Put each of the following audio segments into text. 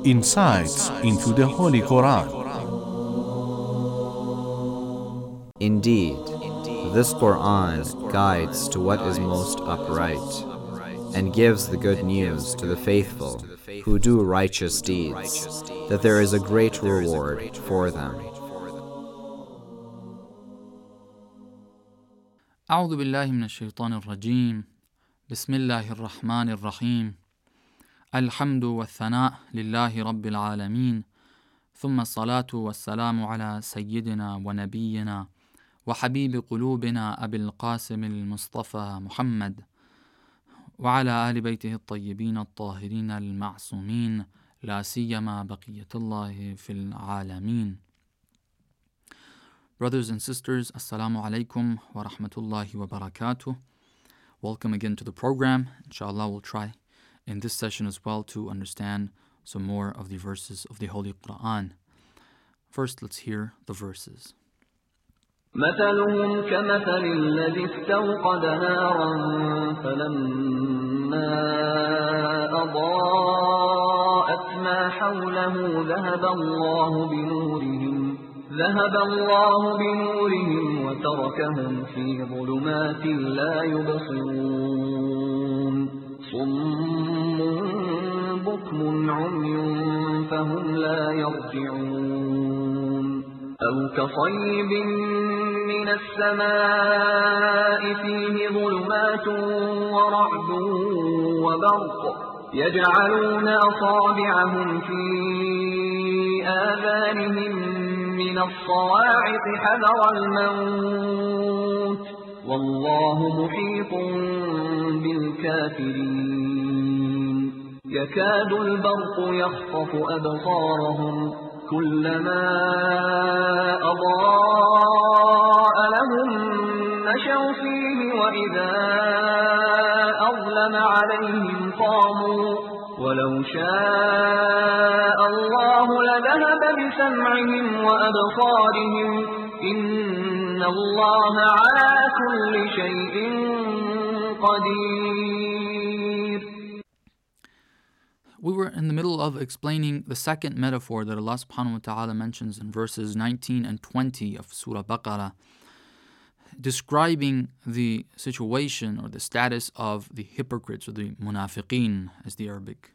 Insights into the Holy Quran. Indeed, this Quran guides to what is most upright and gives the good news to the faithful who do righteous deeds, that there is a great reward for them. أعوذ بالله من الشيطان الرجيم بسم الله الرحمن الرحيم الحمد والثناء لله رب العالمين ثم الصلاة والسلام على سيدنا ونبينا وحبيب قلوبنا أبي القاسم المصطفى محمد وعلى آل بيته الطيبين الطاهرين المعصومين لا سيما بقية الله في العالمين. Brothers and sisters, Assalamu alaikum wa rahmatullahi wa barakatuh. Welcome again to the program. Inshallah, we'll try in this session as well to understand some more of the verses of the Holy Quran. First, let's hear the verses. مثلهم كمثل الذي استوقد نارا فلما أضاءت ما حوله ذهب الله بنورهم وتركهم في ظلمات لا يبصرون صم بكم عمي فهم لا يرجعون أو كصيب من السماء فيه ظلمات ورعد وبرق يجعلون أصابعهم في آذانهم من الصواعق حذر الموت والله محيط بالكافرين يكاد البرق يخطف أبصارهم كلما أضاء لهم مشوا فيه وإذا أظلم عليهم قاموا ولو شاء الله لذهب بسمعهم وأبصارهم إن الله على كل شيء قدير. We were in the middle of explaining the second metaphor that Allah subhanahu wa ta'ala mentions in verses 19 and 20 of Surah Baqarah, describing the situation or the status of the hypocrites or the munafiqeen, as the Arabic.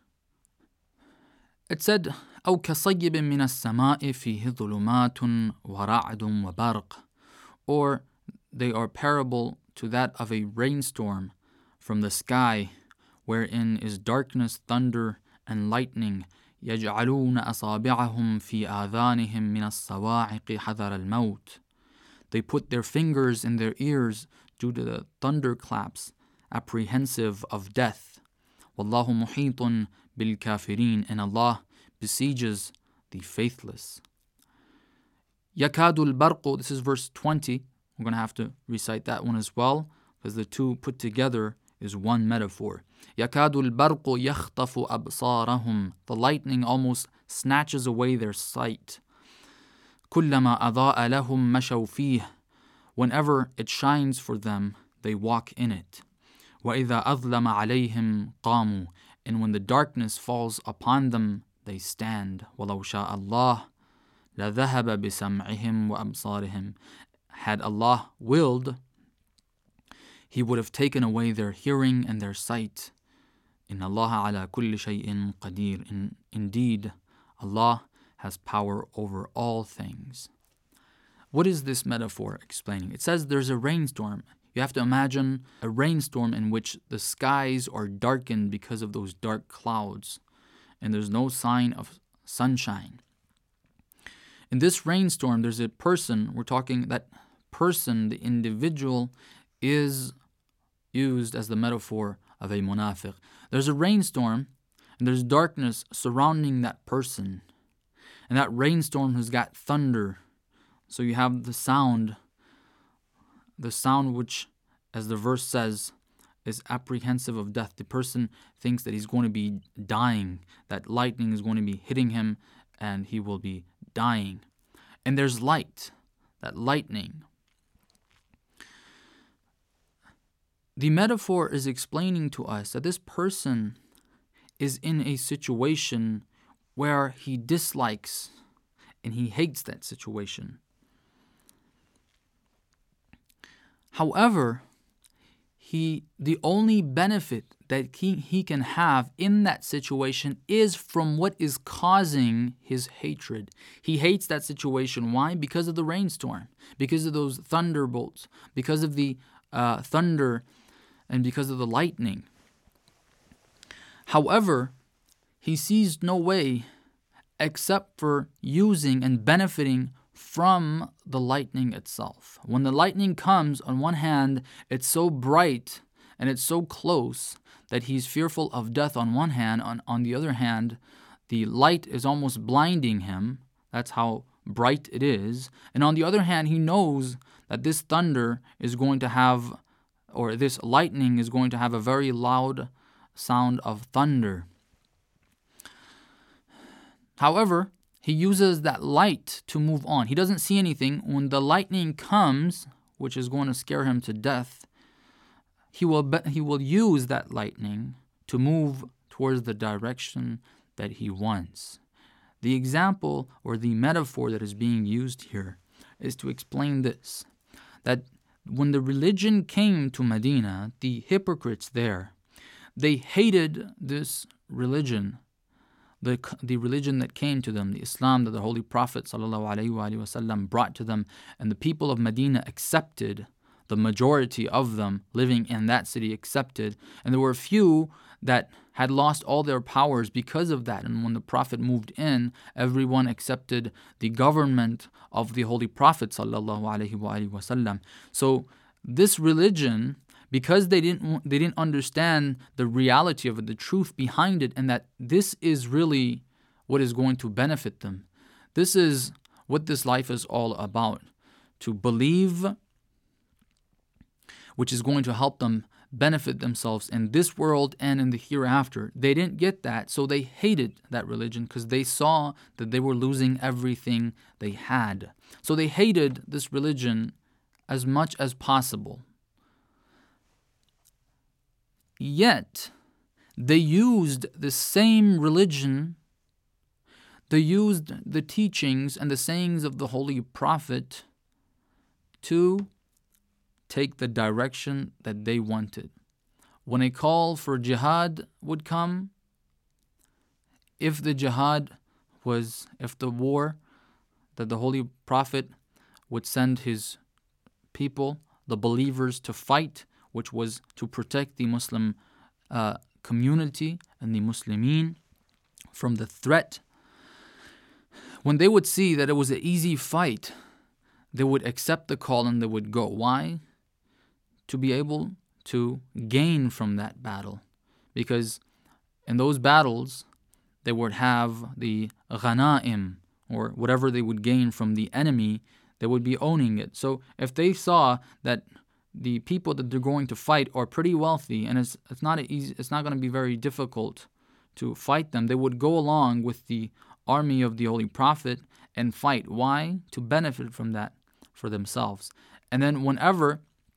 It said, أو كصيب من السماء فيه ظلمات ورعد وبرق, or they are parable to that of a rainstorm from the sky, wherein is darkness, thunder, and lightning. يجعلون أصابعهم في آذانهم من الصواعق حذر الموت. They put their fingers in their ears due to the thunderclaps, apprehensive of death. وَاللَّهُ مُحِيطٌ بِالْكَافِرِينَ, and Allah besieges the faithless. يَكَادُ الْبَرْقُ, this is verse 20. We're going to have to recite that one as well, because the two put together is one metaphor. يَكَادُ الْبَرْقُ يَخْطَفُ أَبْصَارَهُم, the lightning almost snatches away their sight. كُلَّمَا أَضَاءَ لَهُم مَشَوْا فِيهِ, whenever it shines for them, they walk in it. وَإِذَا أَظْلَمَ عَلَيْهِمْ قَامُوا, and when the darkness falls upon them, they stand. وَلَوْ شَاءَ اللَّهُ لَذَهَبَ بِسَمْعِهِمْ وَأَبْصَارِهِمْ, had Allah willed, He would have taken away their hearing and their sight. إِنَّ اللَّهَ عَلَى كُلِّ شَيْءٍ قَدِيرٌ, indeed, Allah has power over all things. What is this metaphor explaining? It says there's a rainstorm. You have to imagine a rainstorm in which the skies are darkened because of those dark clouds, and there's no sign of sunshine. In this rainstorm, there's a person, we're talking that person, the individual, is used as the metaphor of a munafiq. There's a rainstorm, and there's darkness surrounding that person. And that rainstorm has got thunder. So you have the sound which, as the verse says, is apprehensive of death. The person thinks that he's going to be dying, that lightning is going to be hitting him, and he will be dying. And there's light, that lightning. The metaphor is explaining to us that this person is in a situation where he dislikes and he hates that situation. However, the only benefit that he can have in that situation is from what is causing his hatred. He hates that situation. Why? Because of the rainstorm, because of those thunderbolts, because of the thunder, and because of the lightning. However, he sees no way except for using and benefiting from the lightning itself. When the lightning comes, on one hand, it's so bright and it's so close that he's fearful of death on one hand. On the other hand, the light is almost blinding him. That's how bright it is. And on the other hand, he knows that this thunder is going to have, or this lightning is going to have a very loud sound of thunder. However, he uses that light to move on. He doesn't see anything. When the lightning comes, which is going to scare him to death, he will use that lightning to move towards the direction that he wants. The example or the metaphor that is being used here is to explain this, that when the religion came to Medina, the hypocrites there, they hated this religion, the religion that came to them, the Islam that the Holy Prophet ﷺ brought to them, and the people of Medina accepted. The majority of them living in that city accepted, and there were a few that had lost all their powers because of that. And when the Prophet moved in, everyone accepted the government of the Holy Prophet ﷺ. So this religion, because they didn't understand the reality of it, the truth behind it, and that this is really what is going to benefit them. This is what this life is all about. To believe, which is going to help them benefit themselves in this world and in the hereafter. They didn't get that, so they hated that religion because they saw that they were losing everything they had. So they hated this religion as much as possible. Yet, they used the same religion, they used the teachings and the sayings of the Holy Prophet to take the direction that they wanted. When a call for jihad would come, if the war that the Holy Prophet would send his people, the believers, to fight, which was to protect the Muslim community and the Muslimin from the threat. When they would see that it was an easy fight, they would accept the call and they would go. Why? To be able to gain from that battle. Because in those battles, they would have the ghanaim, or whatever they would gain from the enemy, they would be owning it. So if they saw that the people that they're going to fight are pretty wealthy, and it's not going to be very difficult to fight them, they would go along with the army of the Holy Prophet and fight. Why? To benefit from that for themselves. And then whenever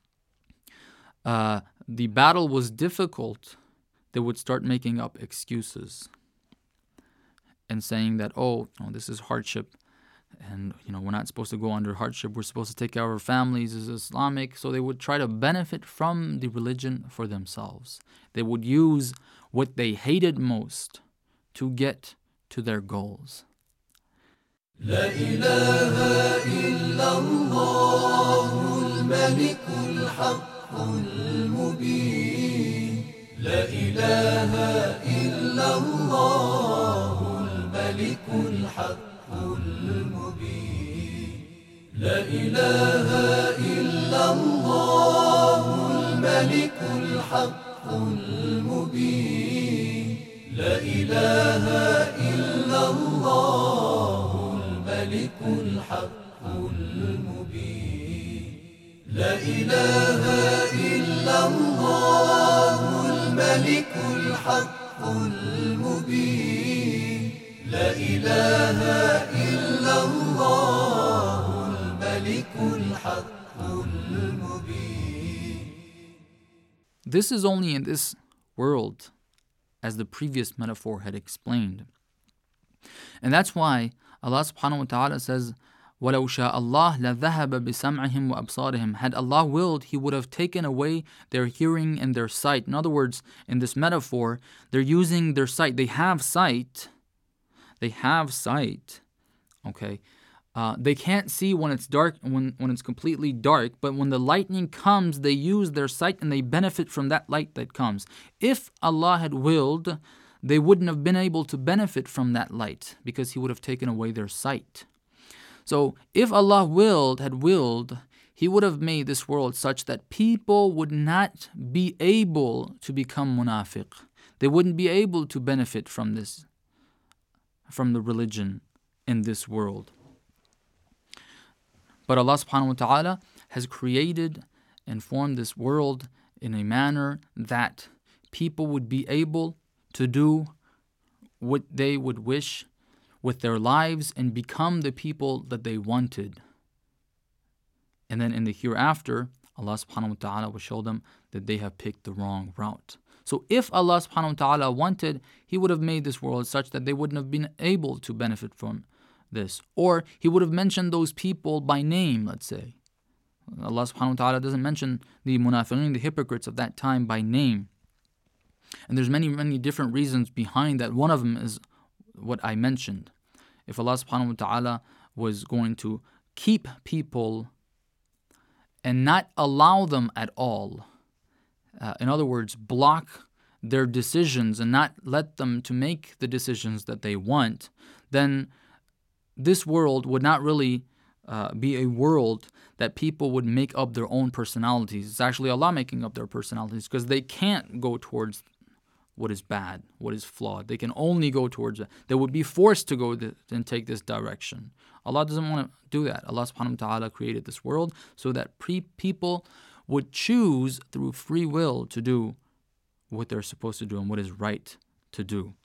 the battle was difficult, they would start making up excuses and saying that, this is hardship. And, we're not supposed to go under hardship. We're supposed to take care of our families. This is Islamic. So they would try to benefit from the religion for themselves. They would use what they hated most to get to their goals. لا إله إلا الله الملك الحق المبين لا إله إلا الله الملك الحق المبين لا إله إلا الله الملك الحق المبين لا إله إلا الله الملك الحق المبين لا إله إلا الله الملك الحق المبين لا إله إلا الله الملك الحق المبين. This is only in this world, as the previous metaphor had explained. And that's why Allah subhanahu wa ta'ala says, وَلَوْ شَاءَ اللَّهُ لَذَهَبَ بِسَمْعِهِمْ وَأَبْصَارِهِم. Had Allah willed, He would have taken away their hearing and their sight. In other words, in this metaphor, they're using their sight. They have sight. They have sight. Okay. They can't see when it's dark, when it's completely dark, but when the lightning comes, they use their sight and they benefit from that light that comes. If Allah had willed, they wouldn't have been able to benefit from that light because He would have taken away their sight. So if Allah had willed, He would have made this world such that people would not be able to become munafiq. They wouldn't be able to benefit from this, from the religion in this world. But Allah subhanahu wa ta'ala has created and formed this world in a manner that people would be able to do what they would wish with their lives and become the people that they wanted. And then in the hereafter, Allah subhanahu wa ta'ala will show them that they have picked the wrong route. So if Allah subhanahu wa ta'ala wanted, He would have made this world such that they wouldn't have been able to benefit from this. Or He would have mentioned those people by name, let's say. Allah subhanahu wa ta'ala doesn't mention the munafiqeen, the hypocrites of that time, by name. And there's many different reasons behind that. One of them is what I mentioned. If Allah subhanahu wa ta'ala was going to keep people and not allow them at all, in other words, block their decisions and not let them to make the decisions that they want, then this world would not really be a world that people would make up their own personalities. It's actually Allah making up their personalities because they can't go towards what is bad, what is flawed. They can only go towards it. They would be forced to go and take this direction. Allah doesn't want to do that. Allah subhanahu wa ta'ala created this world so that people would choose through free will to do what they're supposed to do and what is right to do.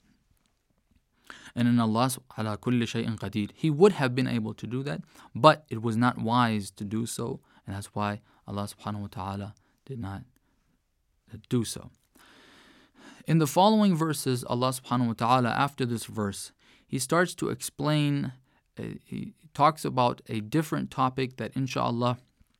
And in Allah ala kulli shay'in qadir, He would have been able to do that, but it was not wise to do so, and that's why Allah subhanahu wa ta'ala did not do so. In the following verses, Allah subhanahu wa ta'ala, after this verse, He starts to explain, He talks about a different topic that inshallah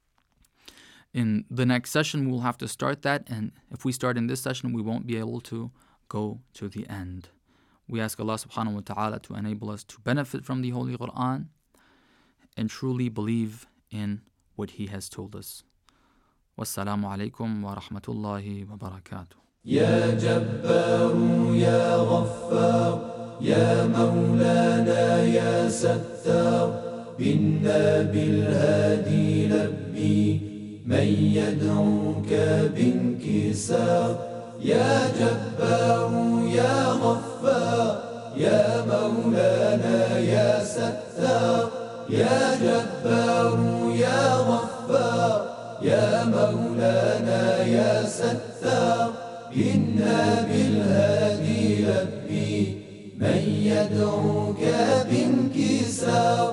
in the next session we'll have to start that, and if we start in this session we won't be able to go to the end. We ask Allah subhanahu wa ta'ala to enable us to benefit from the Holy Quran and truly believe in what He has told us. Wassalamu alaikum wa rahmatullahi wa barakatuh. يا جبار يا غفار يا مولانا يا ستار بنا بالهادي لبي من يدعوك بانكسار يا جبار يا غفار يا مولانا يا ستار يا جبار يا غفار يا مولانا يا ستار إنا بالهادي لبي من يدعوك بانكسار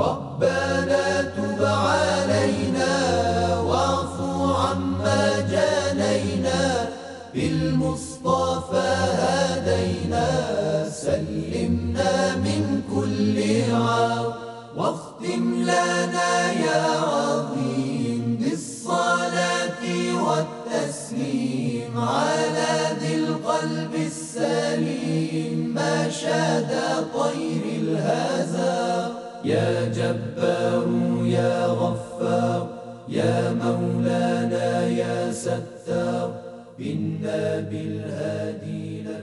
ربنا تب علينا واعف عما جانينا بالمصطفى هدينا سلمنا من كل عار واختم لنا يا عظيم بالصلاة والتسليم على ذي القلب السليم ما شاد طير الهزار يا جبار يا غفار يا مولانا يا ستار بنا بالهادي